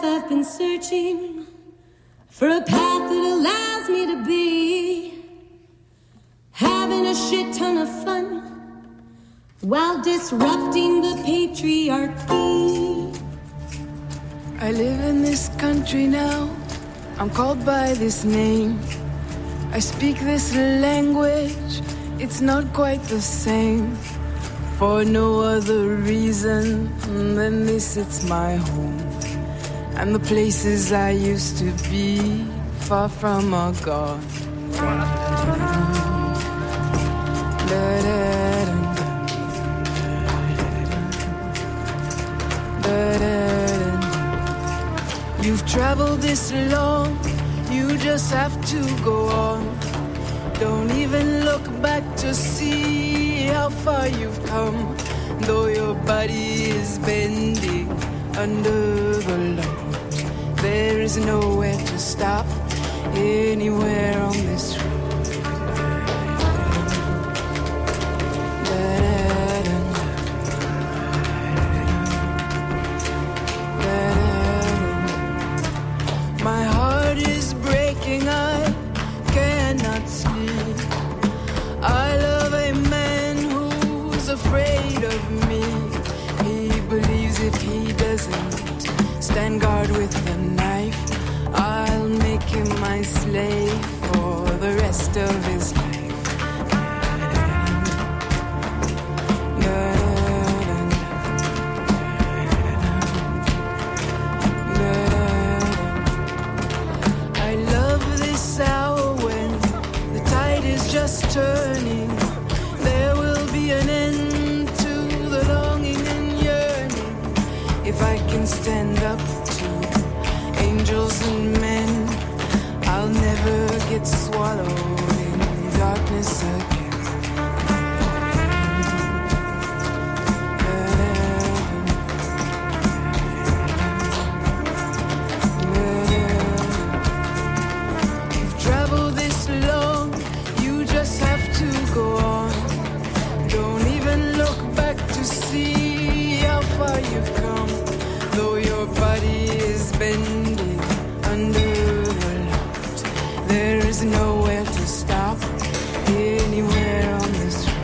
I've been searching for a path that allows me to be having a shit ton of fun while disrupting the patriarchy. I live in this country now, I'm called by this name. I speak this language, it's not quite the same. For no other reason than this, it's my home. And the places I used to be, far from are gone. You've traveled this long, you just have to go on. Don't even look back to see how far you've come. Though your body is bending under the load, there is nowhere to stop anywhere on this road. My heart is breaking, I cannot sleep. I love a man who's afraid of me. He believes if he doesn't stand guard with the knife, I'll make him my slave for the rest of his life. I love this hour when the tide is just turning. There will be an end to the longing and yearning. If I can stand up to angels and men, I'll never get swallowed in darkness again. You've traveled this long, you just have to go on. Don't even look back to see how far you've come. Though your body is bending under the load, there is nowhere to stop anywhere on this road.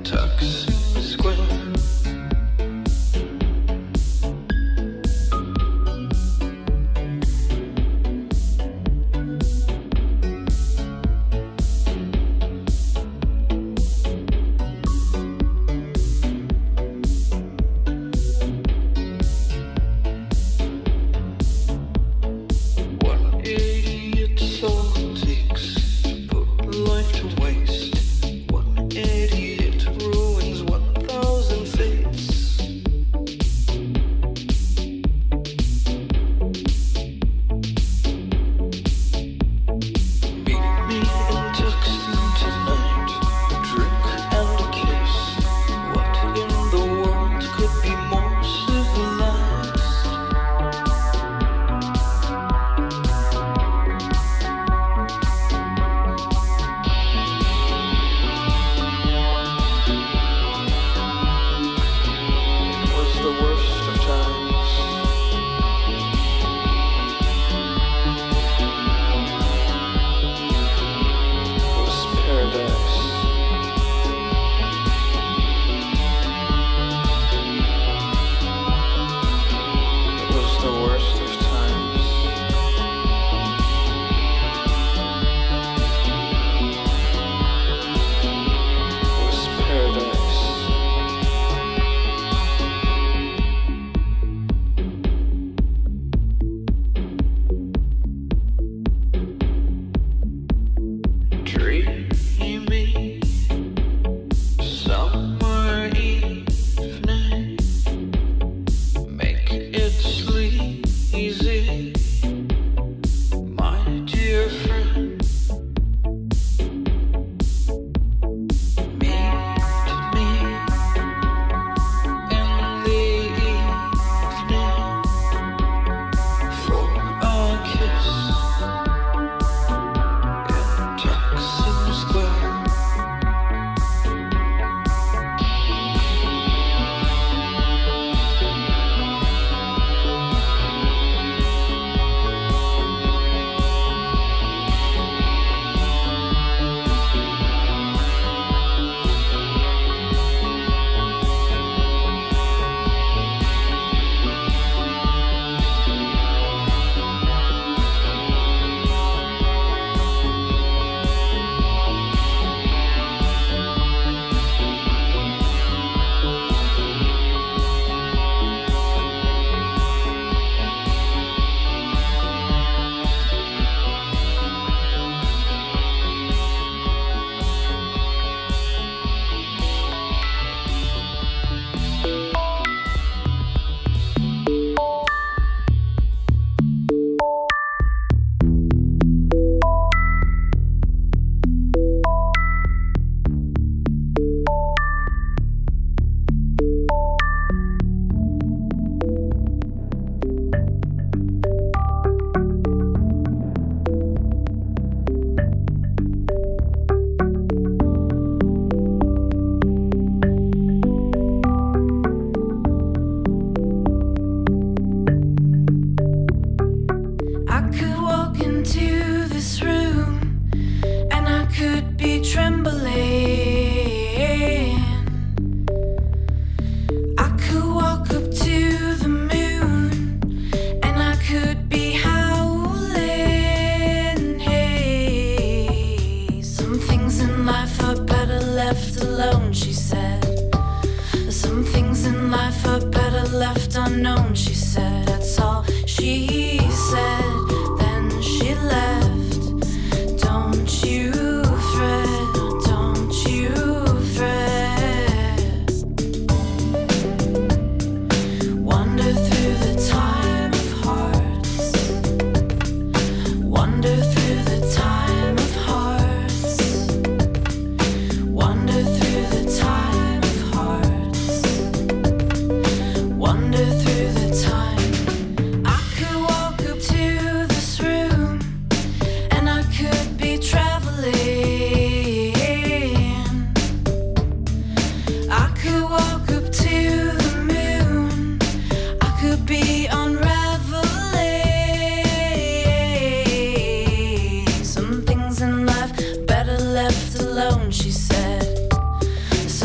Taksim Square. Ruins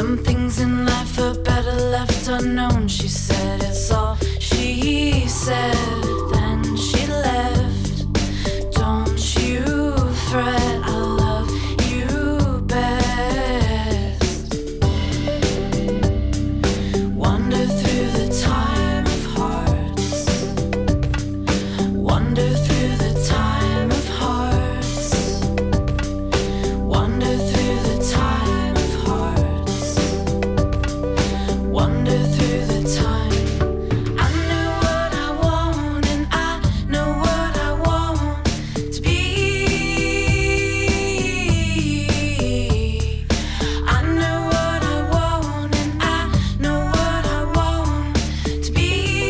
Some things in life are better left unknown, she said. It's all she said. Then she left. Don't you fret, I love you best. Wander through the time of hearts. Wander through the time of hearts. Wander through the time of hearts. Wander through the time. I know what I want and I know what I want to be. I know what I want and I know what I want to be.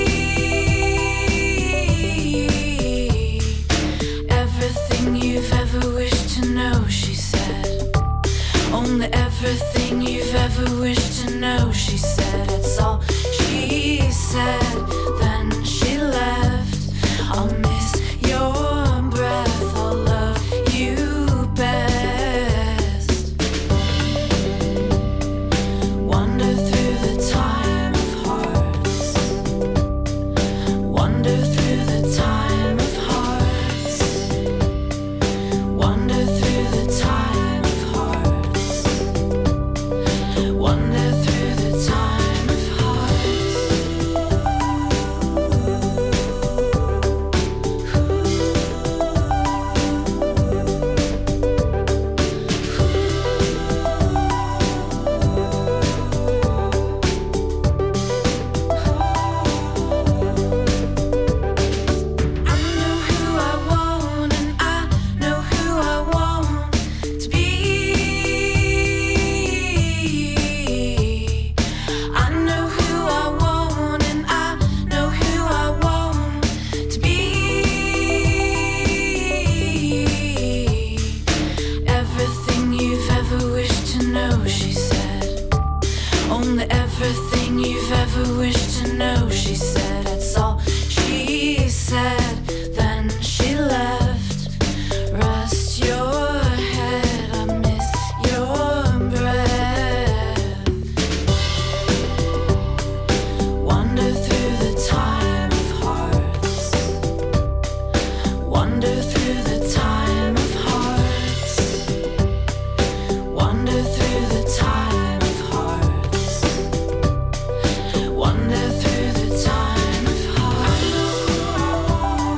Everything you've ever wished to know, she said. Only everything you've ever wished to know, she said. It's all she said. Then she left. I'll miss your breath. I'll love you best. Wander through the time of hearts. Wander through the time of hearts. Wander through the time of hearts. Wander through the time of hearts. I know who I want and I know who I want to be. I know who I want and I know who I want to be. Everything you've ever wished to know, she said. Only everything you've ever wished to know, she said. It's all she said. Then she left. Rest your head, I miss your breath. Wander through the time of hearts. Wander through the time of hearts. Wander through the time of hearts. Wander through the time of hearts.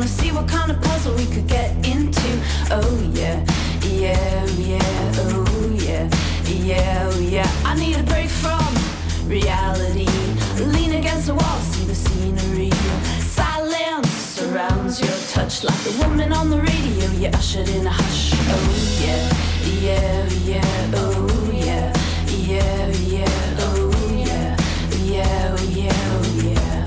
wanna see what kind of puzzle we could get into. Oh yeah, yeah, yeah, oh yeah, yeah, oh yeah. I need a break from reality. Lean against the wall, see the scenery. Silence surrounds your touch like the woman on the radio. You ushered in a hush. Oh yeah, yeah, yeah, oh yeah, yeah, yeah, oh yeah, yeah, oh yeah, oh yeah.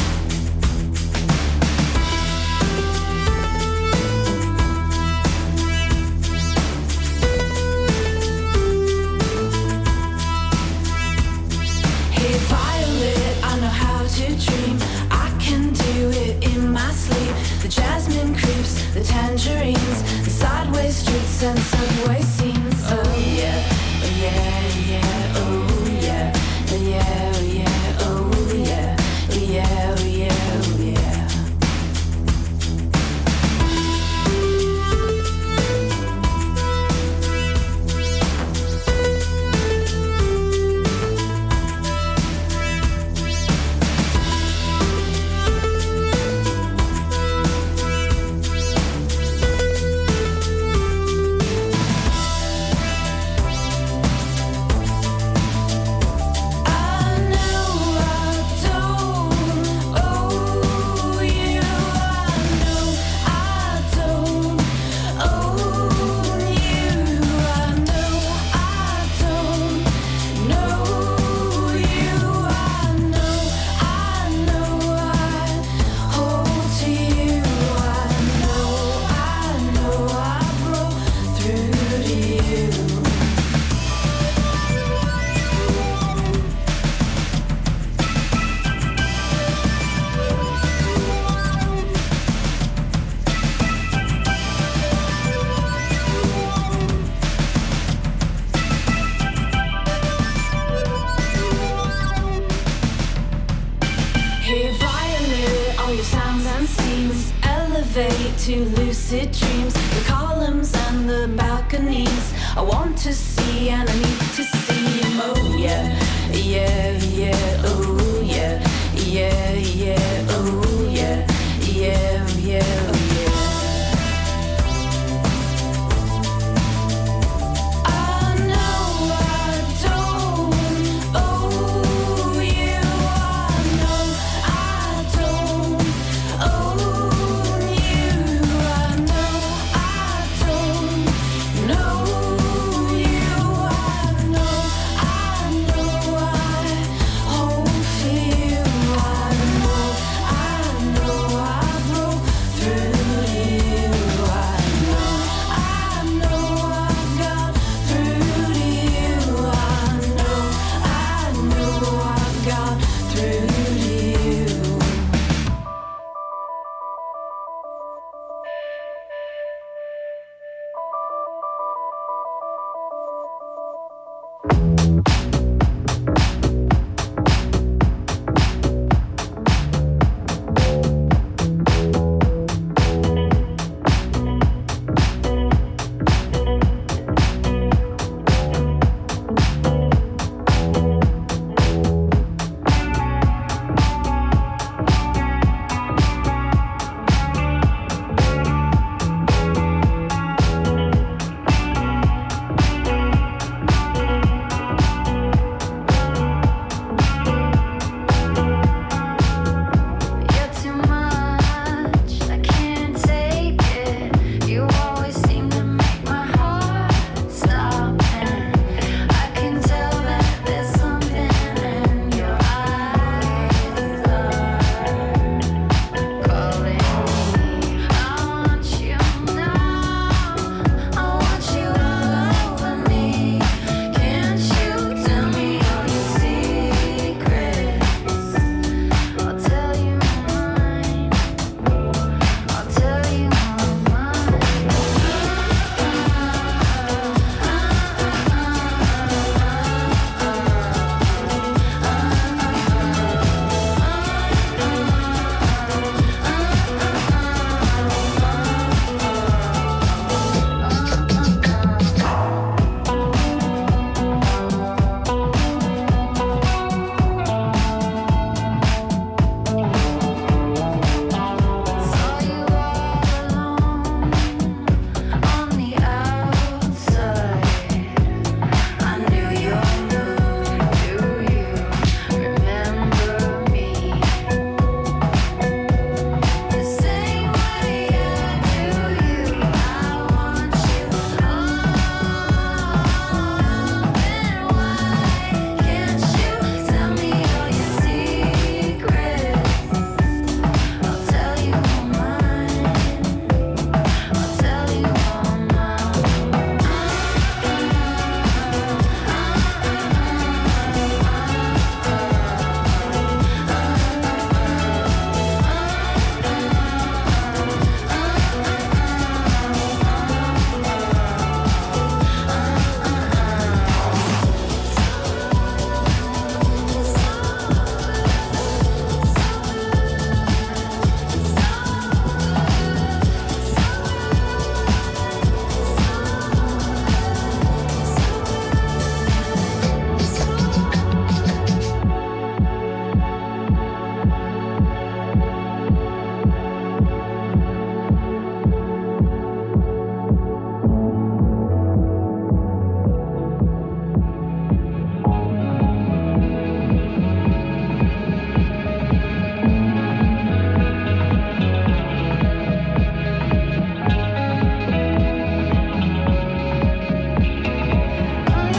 Hey Violet, I know how to dream. I can do it in my sleep. The jasmine creeps, the tangerines, the sideways streets and subway scenes. Oh yeah, oh yeah, yeah, oh yeah, oh yeah, oh yeah, oh yeah, oh yeah, oh yeah, oh yeah. To lucid dreams, the columns and the balconies. I want to see and I need to see him. Oh yeah, yeah, yeah, oh yeah, yeah, yeah, oh yeah, yeah, yeah, oh yeah.